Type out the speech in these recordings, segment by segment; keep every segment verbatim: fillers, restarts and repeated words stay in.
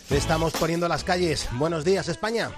Estamos poniendo las calles. Buenos días, España.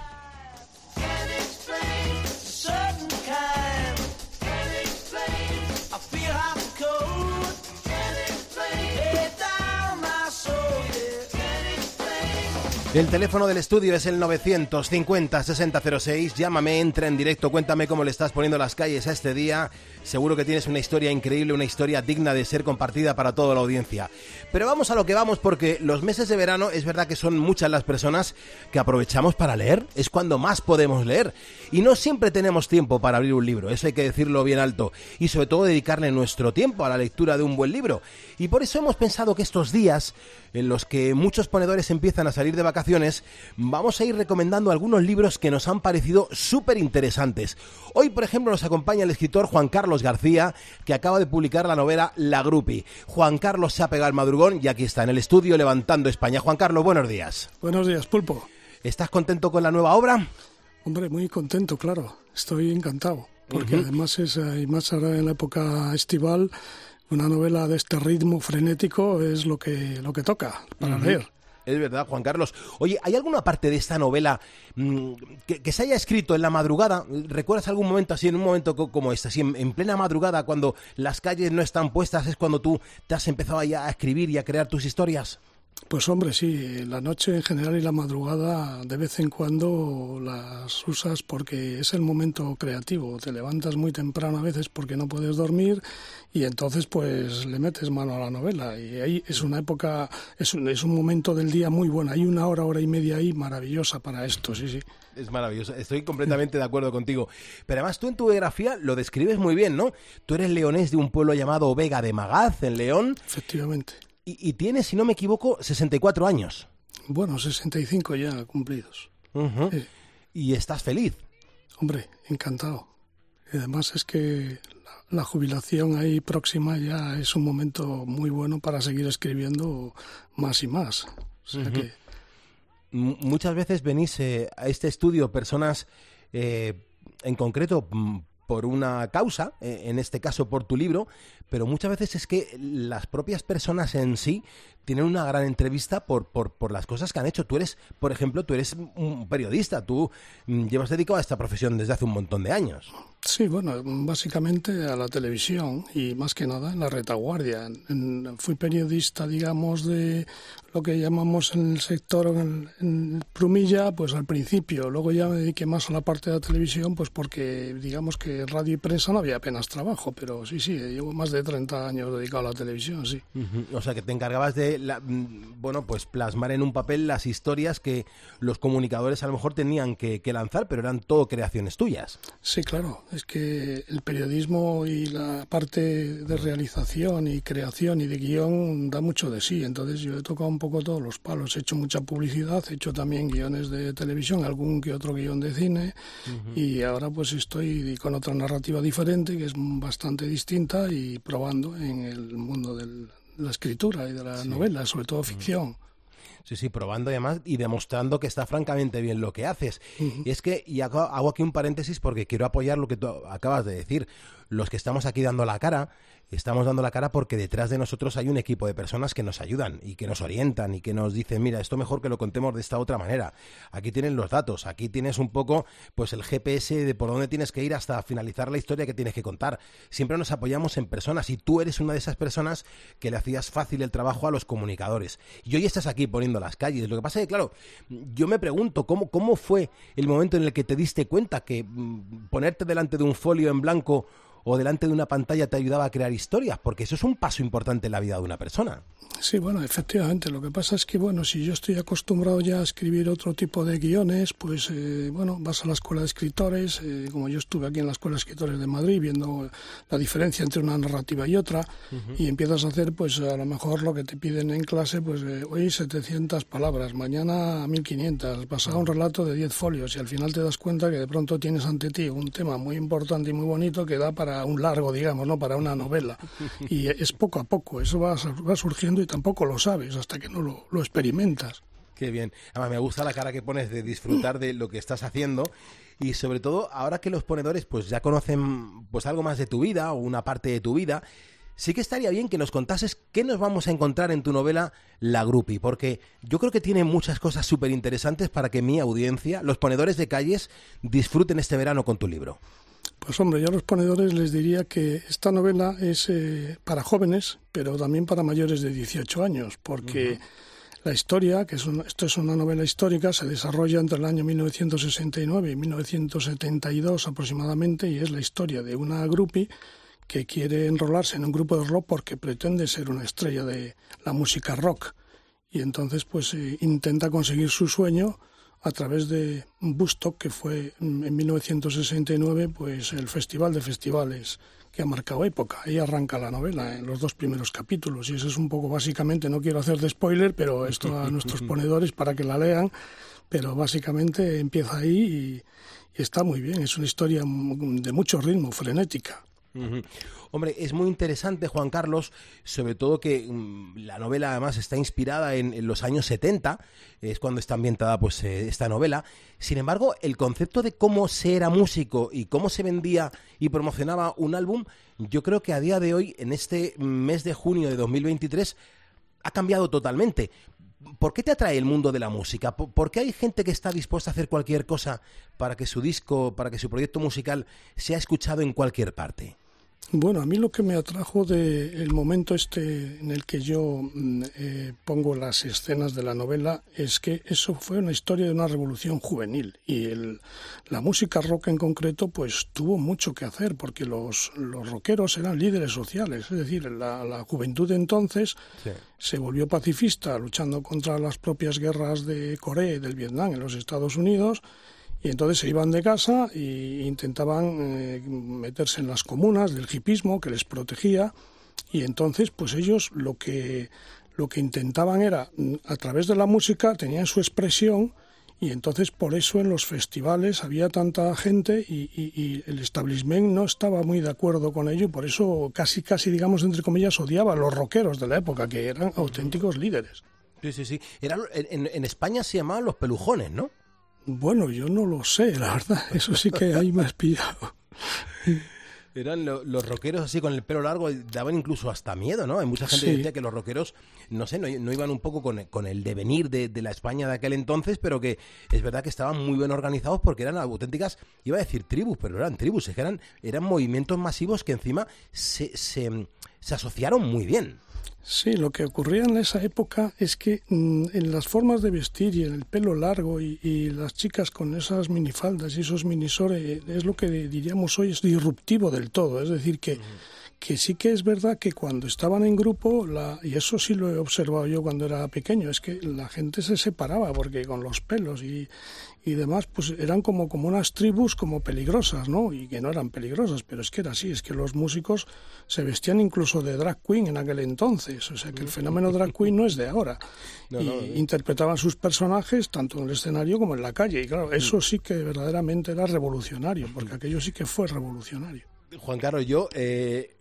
El teléfono del estudio es el novecientos cincuenta sesenta cero seis. Llámame, entra en directo, cuéntame cómo le estás poniendo las calles a este día. Seguro que tienes una historia increíble, una historia digna de ser compartida para toda la audiencia. Pero vamos a lo que vamos, porque los meses de verano es verdad que son muchas las personas que aprovechamos para leer. Es cuando más podemos leer. Y no siempre tenemos tiempo para abrir un libro, eso hay que decirlo bien alto. Y sobre todo dedicarle nuestro tiempo a la lectura de un buen libro. Y por eso hemos pensado que estos días en los que muchos ponedores empiezan a salir de vacaciones, vamos a ir recomendando algunos libros que nos han parecido súper interesantes. Hoy, por ejemplo, nos acompaña el escritor Juan Carlos García, que acaba de publicar la novela La Grupi. Juan Carlos se ha pegado al madrugón y aquí está en el estudio levantando España. Juan Carlos, buenos días. Buenos días, Pulpo. ¿Estás contento con la nueva obra? Hombre, muy contento, claro. Estoy encantado, porque uh-huh. además es, y más ahora en la época estival, una novela de este ritmo frenético es lo que, lo que toca para uh-huh. leer. Es verdad, Juan Carlos. Oye, ¿hay alguna parte de esta novela mmm, que, que se haya escrito en la madrugada? ¿Recuerdas algún momento así, en un momento como este, así en, en plena madrugada, cuando las calles no están puestas, es cuando tú te has empezado ya a escribir y a crear tus historias? Pues hombre, sí, la noche en general y la madrugada de vez en cuando las usas porque es el momento creativo. Te levantas muy temprano a veces porque no puedes dormir y entonces pues le metes mano a la novela. Y ahí es una época, es un, es un momento del día muy bueno. Hay una hora, hora y media ahí maravillosa para esto, sí, sí. Es maravilloso, estoy completamente de acuerdo contigo. Pero además tú en tu biografía lo describes muy bien, ¿no? Tú eres leonés de un pueblo llamado Vega de Magaz, en León. Efectivamente. Y, y tienes, si no me equivoco, sesenta y cuatro años. Bueno, sesenta y cinco ya cumplidos. Uh-huh. Eh. ¿Y estás feliz? Hombre, encantado. Y además es que la, la jubilación ahí próxima ya es un momento muy bueno para seguir escribiendo más y más. O sea uh-huh. que... M- muchas veces venís eh, a este estudio personas, eh, en concreto... M- por una causa, en este caso por tu libro, pero muchas veces es que las propias personas en sí tienen una gran entrevista por, por, por las cosas que han hecho. Tú eres, por ejemplo, tú eres un periodista, tú llevas dedicado a esta profesión desde hace un montón de años. Sí, bueno, básicamente a la televisión y más que nada en la retaguardia. En, fui periodista, digamos, de lo que llamamos en el sector, en, en Prumilla, pues al principio. Luego ya me dediqué más a la parte de la televisión, pues porque digamos que radio y prensa no había apenas trabajo, pero sí, sí, llevo más de treinta años dedicado a la televisión, sí. Uh-huh. O sea, que te encargabas de, la, bueno, pues plasmar en un papel las historias que los comunicadores a lo mejor tenían que, que lanzar, pero eran todo creaciones tuyas. Sí, claro. Es que el periodismo y la parte de realización y creación y de guión da mucho de sí. Entonces yo he tocado un poco todos los palos. He hecho mucha publicidad, he hecho también guiones de televisión, algún que otro guión de cine. Uh-huh. Y ahora pues estoy con otra narrativa diferente que es bastante distinta y probando en el mundo de la escritura y de la sí. novela, sobre todo ficción. Uh-huh. Sí, sí, probando y además y demostrando que está francamente bien lo que haces. Uh-huh. Y es que, y hago, hago aquí un paréntesis porque quiero apoyar lo que tú acabas de decir. Los que estamos aquí dando la cara, estamos dando la cara porque detrás de nosotros hay un equipo de personas que nos ayudan y que nos orientan y que nos dicen, mira, esto mejor que lo contemos de esta otra manera. Aquí tienen los datos, aquí tienes un poco pues el G P S de por dónde tienes que ir hasta finalizar la historia que tienes que contar. Siempre nos apoyamos en personas y tú eres una de esas personas que le hacías fácil el trabajo a los comunicadores. Y hoy estás aquí poniendo las calles. Lo que pasa es que, claro, yo me pregunto, ¿cómo, cómo fue el momento en el que te diste cuenta que mmm, ponerte delante de un folio en blanco o delante de una pantalla te ayudaba a crear historias? Porque eso es un paso importante en la vida de una persona. Sí, bueno, efectivamente. Lo que pasa es que, bueno, si yo estoy acostumbrado ya a escribir otro tipo de guiones, pues, eh, bueno, vas a la escuela de escritores, eh, como yo estuve aquí en la escuela de escritores de Madrid, viendo la diferencia entre una narrativa y otra, uh-huh. y empiezas a hacer, pues, a lo mejor lo que te piden en clase, pues, eh, hoy setecientas palabras, mañana mil quinientas, pasado un relato de diez folios, y al final te das cuenta que de pronto tienes ante ti un tema muy importante y muy bonito que da para un largo, digamos, ¿no? Para una novela. Y es poco a poco, eso va, va surgiendo y tampoco lo sabes hasta que no lo, lo experimentas. Qué bien. Además, me gusta la cara que pones de disfrutar de lo que estás haciendo y sobre todo ahora que los ponedores pues ya conocen pues algo más de tu vida o una parte de tu vida, sí que estaría bien que nos contases qué nos vamos a encontrar en tu novela La Grupi, porque yo creo que tiene muchas cosas súper interesantes para que mi audiencia, los ponedores de calles, disfruten este verano con tu libro. Pues hombre, yo a los ponedores les diría que esta novela es eh, para jóvenes, pero también para mayores de dieciocho años, porque uh-huh. la historia, que es una, esto es una novela histórica, se desarrolla entre el año mil novecientos sesenta y nueve y mil novecientos setenta y dos aproximadamente, y es la historia de una groupie que quiere enrolarse en un grupo de rock porque pretende ser una estrella de la música rock. Y entonces pues eh, intenta conseguir su sueño a través de Woodstock, que fue en mil novecientos sesenta y nueve pues el festival de festivales que ha marcado época. Ahí arranca la novela en los dos primeros capítulos, y eso es un poco básicamente, no quiero hacer de spoiler, pero esto a nuestros ponedores para que la lean, pero básicamente empieza ahí y, y está muy bien. Es una historia de mucho ritmo, frenética. Uh-huh. Hombre, es muy interesante, Juan Carlos, sobre todo que um, la novela además está inspirada en, en los años setenta, es cuando está ambientada pues eh, esta novela. Sin embargo, el concepto de cómo se era músico y cómo se vendía y promocionaba un álbum, yo creo que a día de hoy, en este mes de junio de dos mil veintitrés, ha cambiado totalmente. ¿Por qué te atrae el mundo de la música? ¿Por qué hay gente que está dispuesta a hacer cualquier cosa para que su disco, para que su proyecto musical sea escuchado en cualquier parte? Bueno, a mí lo que me atrajo del momento este en el que yo eh, pongo las escenas de la novela es que eso fue una historia de una revolución juvenil, y el, la música rock en concreto pues tuvo mucho que hacer, porque los, los rockeros eran líderes sociales, es decir, la, la juventud de entonces sí. se volvió pacifista luchando contra las propias guerras de Corea y del Vietnam en los Estados Unidos. Y entonces se iban de casa e intentaban eh, meterse en las comunas del hipismo que les protegía, y entonces pues ellos lo que, lo que intentaban era, a través de la música tenían su expresión, y entonces por eso en los festivales había tanta gente y, y, y el establishment no estaba muy de acuerdo con ello, y por eso casi, casi digamos entre comillas, odiaba a los rockeros de la época, que eran auténticos líderes. Sí, sí, sí. Era, en, en España se llamaban los pelujones, ¿no? Bueno, yo no lo sé, la verdad, eso sí que ahí me has pillado. Eran lo, los rockeros así con el pelo largo, daban incluso hasta miedo, ¿no? Hay mucha gente sí. que decía que los rockeros, no sé, no, no iban un poco con, con el devenir de, de la España de aquel entonces, pero que es verdad que estaban muy bien organizados porque eran auténticas, iba a decir tribus, pero eran tribus, es que eran, eran movimientos masivos que encima se, se, se asociaron muy bien. Sí, lo que ocurría en esa época es que mmm, en las formas de vestir y en el pelo largo y, y las chicas con esas minifaldas y esos minisores, es lo que diríamos hoy es disruptivo del todo. Es decir, que, uh-huh. que sí que es verdad que cuando estaban en grupo, la, y eso sí lo he observado yo cuando era pequeño, es que la gente se separaba porque con los pelos y, y demás, pues eran como, como unas tribus como peligrosas, ¿no? Y que no eran peligrosas, pero es que era así, es que los músicos se vestían incluso de drag queen en aquel entonces, o sea que el fenómeno drag queen no es de ahora. No, y no, no. interpretaban sus personajes tanto en el escenario como en la calle, y claro, eso sí que verdaderamente era revolucionario, porque aquello sí que fue revolucionario. Juan Carlos, yo... Eh...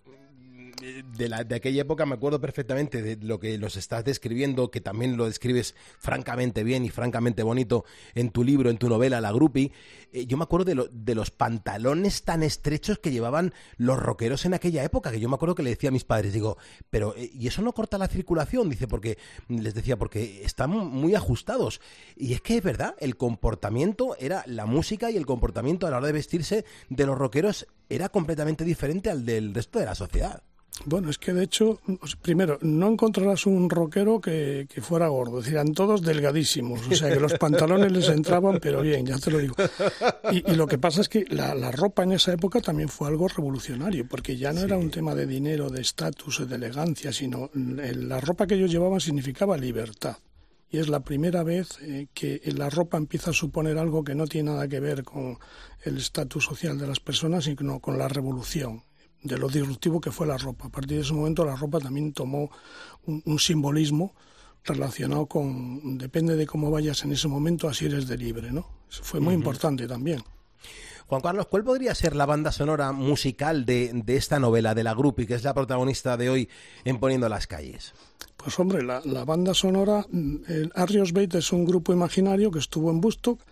De, la, de aquella época me acuerdo perfectamente de lo que nos estás describiendo, que también lo describes francamente bien y francamente bonito en tu libro, en tu novela, La Grupi. Eh, yo me acuerdo de, lo, de los pantalones tan estrechos que llevaban los rockeros en aquella época, que yo me acuerdo que le decía a mis padres, digo, pero eh, ¿y eso no corta la circulación? Dice, porque les decía, porque están muy ajustados. Y es que es verdad, el comportamiento era la música y el comportamiento a la hora de vestirse de los rockeros era completamente diferente al del resto de la sociedad. Bueno, es que de hecho, primero, no encontrarás un rockero que, que fuera gordo, es decir, eran todos delgadísimos, o sea que los pantalones les entraban, pero bien, ya te lo digo. Y, y lo que pasa es que la, la ropa en esa época también fue algo revolucionario, porque ya no sí. era un tema de dinero, de estatus, de elegancia, sino la ropa que ellos llevaban significaba libertad. Y es la primera vez eh, que la ropa empieza a suponer algo que no tiene nada que ver con el estatus social de las personas, sino con la revolución, de lo disruptivo que fue la ropa. A partir de ese momento la ropa también tomó un, un simbolismo relacionado con, depende de cómo vayas en ese momento, así eres de libre, ¿no? Eso fue muy uh-huh. importante también. Juan Carlos, ¿cuál podría ser la banda sonora musical de, de esta novela, de La Grupi, que es la protagonista de hoy en Poniendo las Calles? Pues hombre, la, la banda sonora, el Aerosmith es un grupo imaginario que estuvo en Woodstock,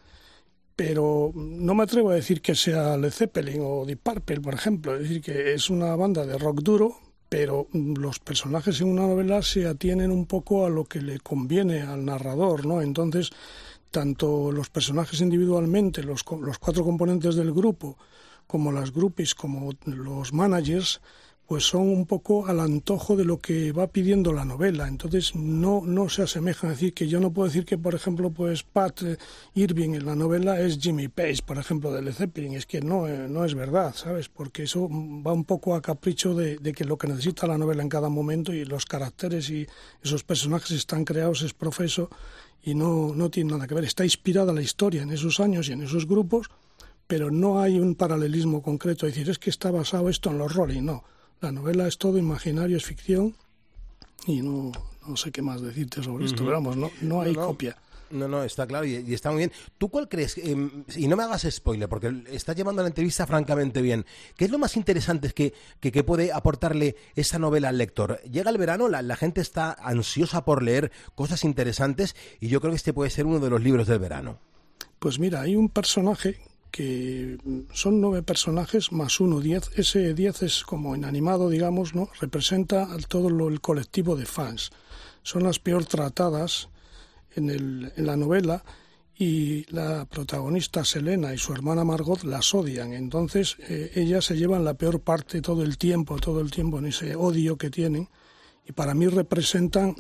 pero no me atrevo a decir que sea Led Zeppelin o Deep Purple, por ejemplo. Es decir, que es una banda de rock duro, pero los personajes en una novela se atienen un poco a lo que le conviene al narrador, ¿no? Entonces, tanto los personajes individualmente, los, los cuatro componentes del grupo, como las groupies, como los managers, pues son un poco al antojo de lo que va pidiendo la novela. Entonces no no se asemejan. Es decir, que yo no puedo decir que, por ejemplo, pues Pat Irving en la novela es Jimmy Page, por ejemplo, de Led Zeppelin. Es que no, no es verdad, ¿sabes? Porque eso va un poco a capricho de, de que lo que necesita la novela en cada momento, y los caracteres y esos personajes están creados es profeso y no, no tiene nada que ver. Está inspirada la historia en esos años y en esos grupos, pero no hay un paralelismo concreto. Es decir, es que está basado esto en los Rolling, no. La novela es todo imaginario, es ficción, y no, no sé qué más decirte sobre esto, uh-huh. Pero vamos, no, no hay no, no. copia. No, no, está claro y, y está muy bien. ¿Tú cuál crees? Eh, y no me hagas spoiler, porque estás llevando la entrevista francamente bien. ¿Qué es lo más interesante que, que, que puede aportarle esa novela al lector? Llega el verano, la, la gente está ansiosa por leer cosas interesantes, y yo creo que este puede ser uno de los libros del verano. Pues mira, hay un personaje que son nueve personajes más uno, diez. Ese diez es como inanimado, digamos, ¿no? Representa a todo lo, el colectivo de fans. Son las peor tratadas en, el, en la novela, y la protagonista Selena y su hermana Margot las odian. Entonces eh, ellas se llevan la peor parte todo el tiempo, todo el tiempo en ese odio que tienen, y para mí representan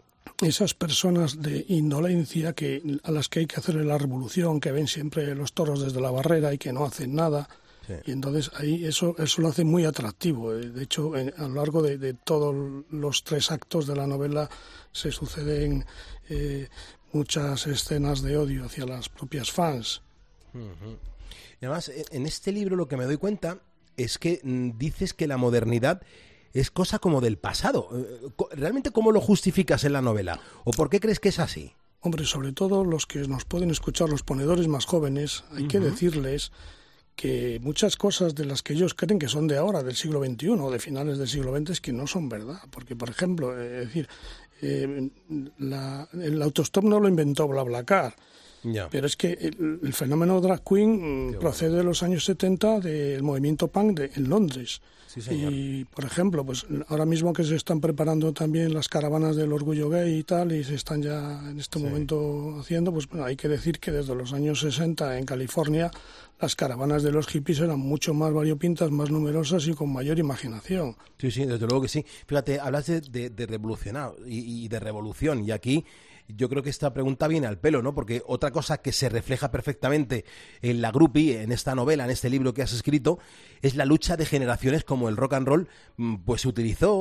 esas personas de indolencia que a las que hay que hacerle la revolución, que ven siempre los toros desde la barrera y que no hacen nada. Sí. Y entonces ahí eso eso lo hace muy atractivo. De hecho, en, a lo largo de, de todos los tres actos de la novela se suceden eh, muchas escenas de odio hacia las propias fans. Uh-huh. Y además, en este libro lo que me doy cuenta es que mm, dices que la modernidad es cosa como del pasado. ¿Realmente cómo lo justificas en la novela? ¿O por qué crees que es así? Hombre, sobre todo los que nos pueden escuchar, los ponedores más jóvenes, hay uh-huh. que decirles que muchas cosas de las que ellos creen que son de ahora, del siglo veintiuno o de finales del siglo veinte, es que no son verdad. Porque, por ejemplo, es decir, eh, la, el autostop no lo inventó BlaBlaCar. Ya. Pero es que el, el fenómeno drag queen Qué procede bueno. de los años setenta, del movimiento punk de, en Londres. Sí, señor. Y, por ejemplo, pues ahora mismo que se están preparando también las caravanas del orgullo gay y tal, y se están ya en este sí. momento haciendo, pues bueno, hay que decir que desde los años sesenta en California las caravanas de los hippies eran mucho más variopintas, más numerosas y con mayor imaginación. Sí, sí, desde luego que sí. Fíjate, hablas de, de, de revolucionar y, y de revolución, y aquí yo creo que esta pregunta viene al pelo, ¿no? Porque otra cosa que se refleja perfectamente en la groupie, en esta novela, en este libro que has escrito, es la lucha de generaciones, como el rock and roll pues se utilizó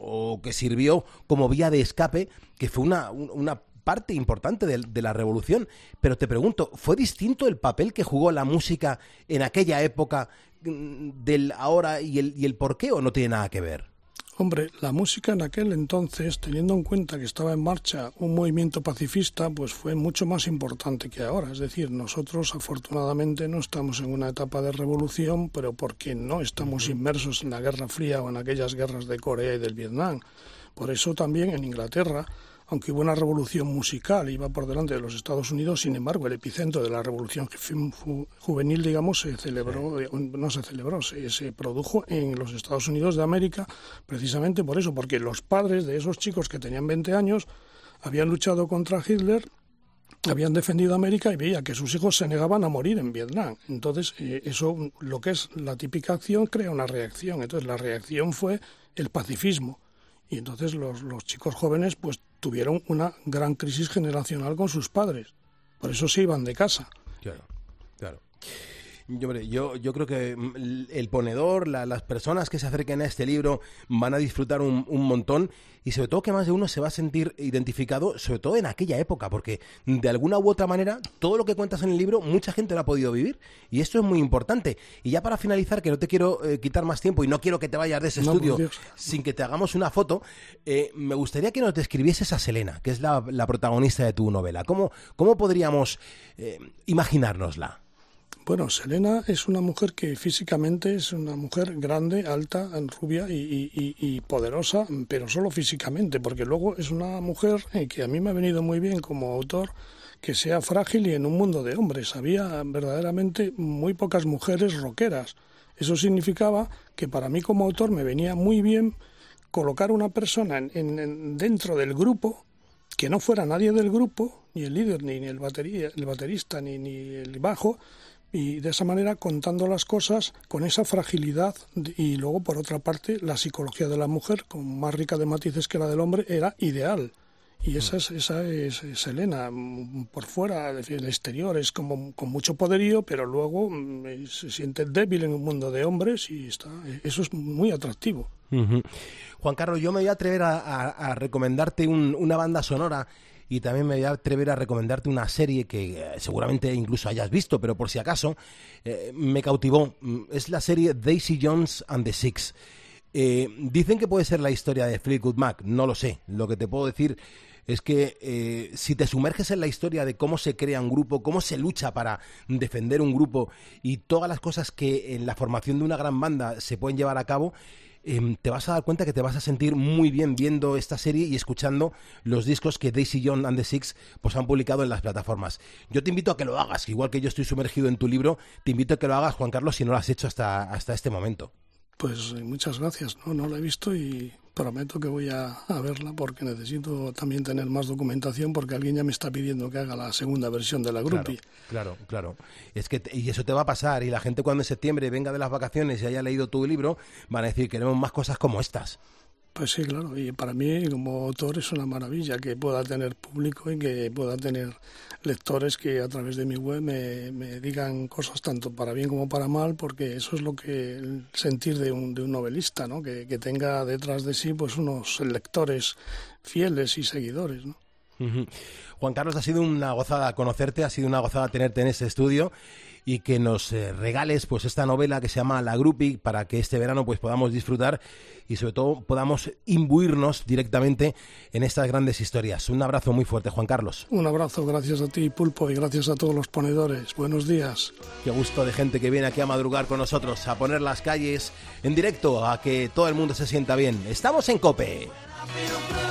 o que sirvió como vía de escape, que fue una, una parte importante de, de la revolución. Pero te pregunto, ¿fue distinto el papel que jugó la música en aquella época del ahora y el, y el por qué, o no tiene nada que ver? Hombre, la música en aquel entonces, teniendo en cuenta que estaba en marcha un movimiento pacifista, pues fue mucho más importante que ahora. Es decir, nosotros afortunadamente no estamos en una etapa de revolución, pero porque no estamos inmersos en la Guerra Fría o en aquellas guerras de Corea y del Vietnam. Por eso también en Inglaterra, aunque hubo una revolución musical, iba por delante de los Estados Unidos, sin embargo, el epicentro de la revolución juvenil, digamos, se celebró, no se celebró, se, se produjo en los Estados Unidos de América, precisamente por eso, porque los padres de esos chicos que tenían veinte años habían luchado contra Hitler, habían defendido América y veía que sus hijos se negaban a morir en Vietnam. Entonces, eh, eso, lo que es la típica acción, crea una reacción. Entonces, la reacción fue el pacifismo. Y entonces los, los chicos jóvenes pues tuvieron una gran crisis generacional con sus padres. Por eso se iban de casa. Claro, claro. Yo, hombre, yo, yo creo que el ponedor, la, las personas que se acerquen a este libro van a disfrutar un, un montón, y sobre todo que más de uno se va a sentir identificado, sobre todo en aquella época, porque de alguna u otra manera todo lo que cuentas en el libro mucha gente lo ha podido vivir, y esto es muy importante. Y ya para finalizar, que no te quiero eh, quitar más tiempo y no quiero que te vayas de ese no, estudio sin que te hagamos una foto, eh, me gustaría que nos describieses a Selena, que es la, la protagonista de tu novela. ¿Cómo, cómo podríamos eh, imaginárnosla? Bueno, Selena es una mujer que físicamente es una mujer grande, alta, rubia y, y, y poderosa, pero solo físicamente, porque luego es una mujer que a mí me ha venido muy bien como autor, que sea frágil y en un mundo de hombres. Había verdaderamente muy pocas mujeres rockeras. Eso significaba que para mí como autor me venía muy bien colocar una persona en, en, dentro del grupo que no fuera nadie del grupo, ni el líder, ni, ni el, batería, el baterista, ni, ni el bajo, y de esa manera contando las cosas con esa fragilidad. Y luego, por otra parte, la psicología de la mujer, con más rica de matices que la del hombre, era ideal. Y esa es, esa es, es Elena, por fuera, el exterior es como con mucho poderío, pero luego se siente débil en un mundo de hombres y está, eso es muy atractivo. Uh-huh. Juan Carlos, yo me voy a atrever a, a, a recomendarte un, una banda sonora y también me voy a atrever a recomendarte una serie que eh, seguramente incluso hayas visto, pero por si acaso eh, me cautivó. Es la serie Daisy Jones and the Six. Eh, dicen que puede ser la historia de Fleetwood Mac, no lo sé. Lo que te puedo decir es que eh, si te sumerges en la historia de cómo se crea un grupo, cómo se lucha para defender un grupo y todas las cosas que en la formación de una gran banda se pueden llevar a cabo, eh, te vas a dar cuenta que te vas a sentir muy bien viendo esta serie y escuchando los discos que Daisy Jones and the Six pues han publicado en las plataformas. Yo te invito a que lo hagas, igual que yo estoy sumergido en tu libro, te invito a que lo hagas, Juan Carlos, si no lo has hecho hasta, hasta este momento. Pues muchas gracias, no, no la he visto y prometo que voy a, a verla porque necesito también tener más documentación porque alguien ya me está pidiendo que haga la segunda versión de la Groupie. Claro, claro, claro. Es que y eso te va a pasar y la gente cuando en septiembre venga de las vacaciones y haya leído tu libro van a decir queremos más cosas como estas. Pues sí, claro, y para mí como autor es una maravilla que pueda tener público y que pueda tener lectores que a través de mi web me, me digan cosas tanto para bien como para mal, porque eso es lo que el sentir de un, de un novelista, ¿no? Que, que tenga detrás de sí pues unos lectores fieles y seguidores, ¿no? Uh-huh. Juan Carlos, ha sido una gozada conocerte, ha sido una gozada tenerte en este estudio y que nos eh, regales pues esta novela que se llama La Groupie para que este verano pues podamos disfrutar y sobre todo podamos imbuirnos directamente en estas grandes historias. Un abrazo muy fuerte, Juan Carlos. Un abrazo, gracias a ti, Pulpo, y gracias a todos los ponedores. Buenos días. Qué gusto de gente que viene aquí a madrugar con nosotros, a poner las calles en directo, a que todo el mundo se sienta bien. Estamos en COPE.